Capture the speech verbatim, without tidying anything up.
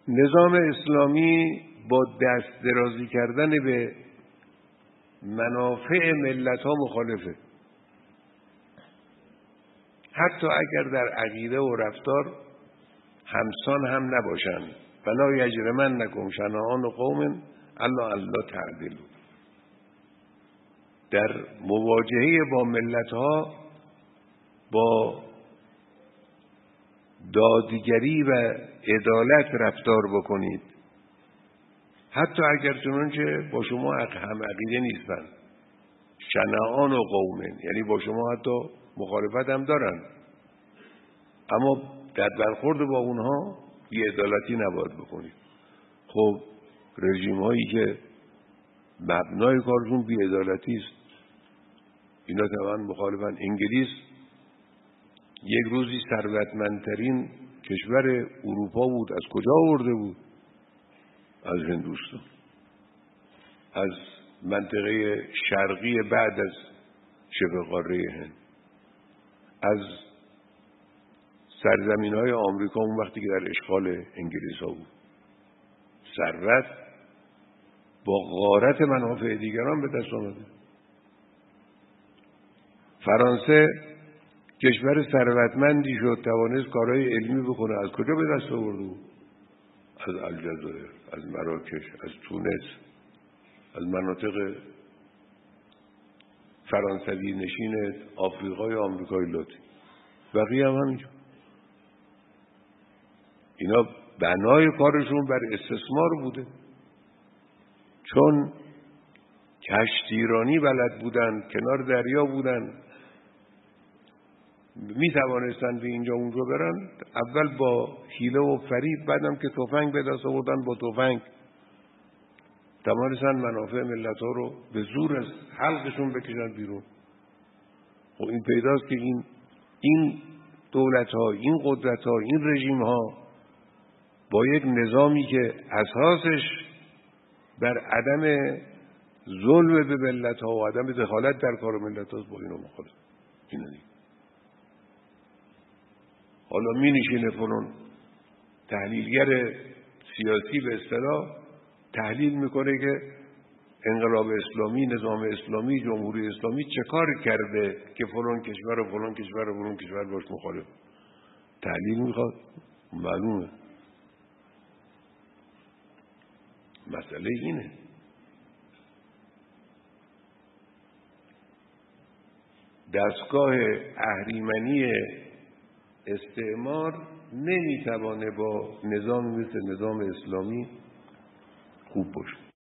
نظام اسلامی با دست درازی کردن به منافع ملت ها مخالفه، حتی اگر در عقیده و رفتار همسان هم نباشند. ولا یجرمنکم شنآن قوم الا الا تعدلوا. در مواجهه با ملت ها با دادگری و عدالت رفتار بکنید، حتی اگر چنانچه با شما هم عقیده نیستن. شنآن و قوم یعنی با شما حتی مخالفت هم دارن، اما در برخورد با اونها بی‌عدالتی نباید بکنید. خب رژیم هایی که مبنای کارشون بی‌عدالتی است، اینا طبعا مخالفن. انگلیس یک روزی ثروتمندترین کشور اروپا بود، از کجا آورده بود؟ از هندوستان، از منطقه شرقی بعد از شبه قاره هند، از سرزمین های آمریکا اون وقتی که در اشغال انگلیس ها بود. ثروت با غارت منافع دیگران به دست آمده. فرانسه کشور ثروتمندی شد، توانست کارهای علمی بکنه. از کجا به دست آورده بود؟ از الجزایر، از مراکش، از تونس، از مناطق فرانسوی نشین آفریقای آمریکای لاتین. بقیه هم همینجور. اینا بنای کارشون بر استثمار بوده، چون کشتیرانی بلد بودن، کنار دریا بودن، می توانستن به اینجا اونجا برن. اول با حیله و فریب، بعدم که تفنگ به دست آوردن با تفنگ توانستن منافع ملت ها رو به زور از حلقشون بکشن بیرون. خب این پیداست که این این دولت ها، این قدرت ها، این رژیم ها با یک نظامی که اساسش بر عدم ظلم به ملت ها و عدم دخالت در کار ملت ها با اینو مخالف. اینو دید. حالا می نشینه فلان تحلیلگر سیاسی به اصطلاح تحلیل میکنه که انقلاب اسلامی، نظام اسلامی، جمهوری اسلامی چه کار کرده که فلان کشور و فلان کشور و فلان کشور باش مخالف. تحلیل میخواد، معلومه. مسئله اینه. دستگاه اهریمنی استعمار نمیتوانه با نظام مثل نظام اسلامی خوب باشه.